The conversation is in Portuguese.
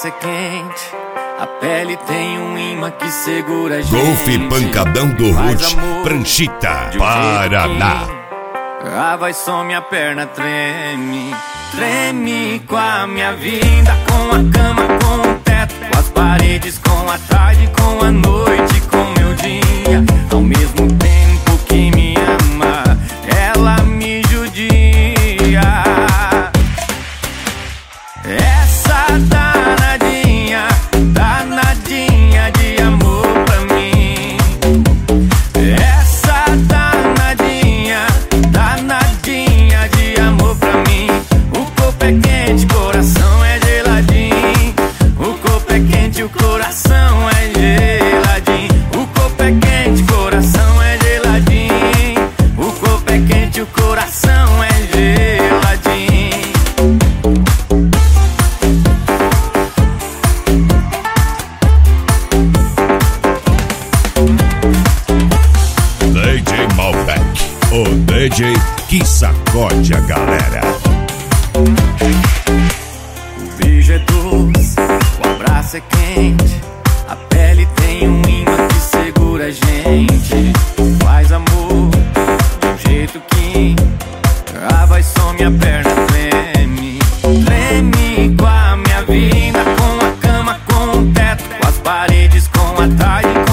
abraço é quente, a pele tem um imã que segura a gente. Golfe Pancadão do Ruth, Pranchita, Paraná. Ah, vai só minha perna treme, treme com a minha vida, com a cama, com o teto, com as paredes, com a tarde, com a noite, com meu dia. Ao mesmo tempo que me ama, ela me judia. Essa danadinha, danadinha de amor pra mim. Essa danadinha, danadinha de amor pra mim. O corpo é quente, coração é geladinho. O corpo é quente, o coração é geladinho. O corpo é quente, coração é geladinho. O corpo é quente, o coração é geladinho. DJ Malbec, o DJ que sacode a galera. O beijo é doce, o abraço é quente, a pele tem um imã que segura a gente. Faz amor de um jeito que vai só minha perna treme, treme com a minha vida, com a cama, com o teto, com as paredes, com a tarde,